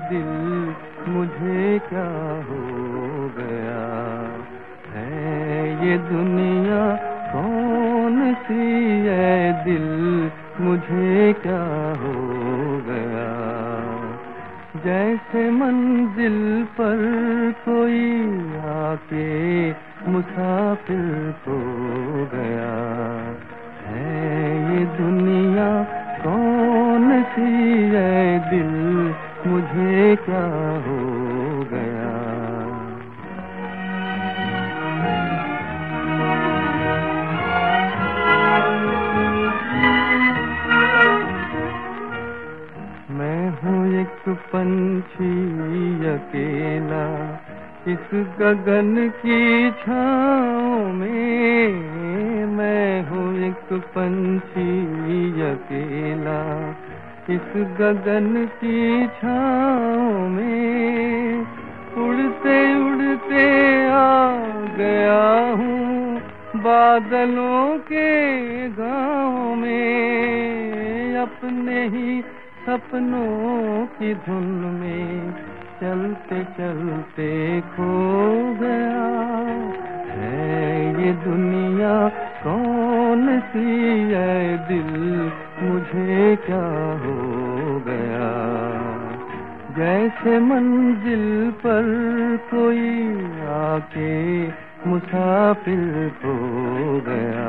दिल मुझे क्या हो गया है ये दुनिया कौन सी है दिल मुझे क्या हो गया। जैसे मंजिल पर कोई आके मुसाफिर हो गया है ये दुनिया कौन सी है दिल मुझे क्या हो गया। मैं हूँ एक पंछी अकेला इस गगन की छाँव में। मैं हूँ एक पंछी अकेला इस गगन की छाँव में। उड़ते उड़ते आ गया हूँ बादलों के गाँव में। अपने ही सपनों की धुन में चलते चलते खो गया है ये दुनिया कौन सी है दिल मुझे क्या हो गया। जैसे मंजिल पर कोई आके मुसाफिर हो गया।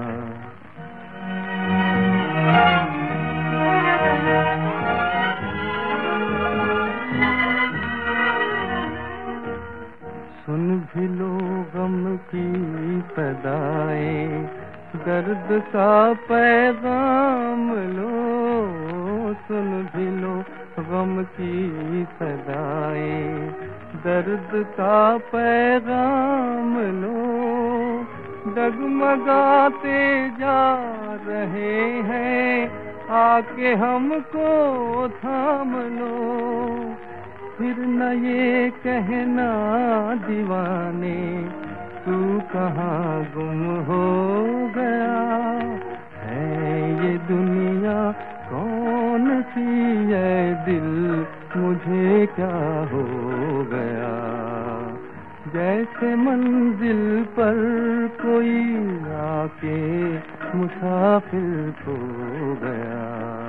सुन भी लो गम की सदाएं दर्द का पैगाम लो। सुन भी लो गम की सदाएं दर्द का पैगाम लो। डगमगाते जा रहे हैं आके हमको थाम लो। फिर न ये कहना दीवाने तू कहाँ गुम हो गया है ये दुनिया कौन सी है दिल मुझे क्या हो गया। जैसे मंजिल पर कोई आके मुसाफिर हो गया।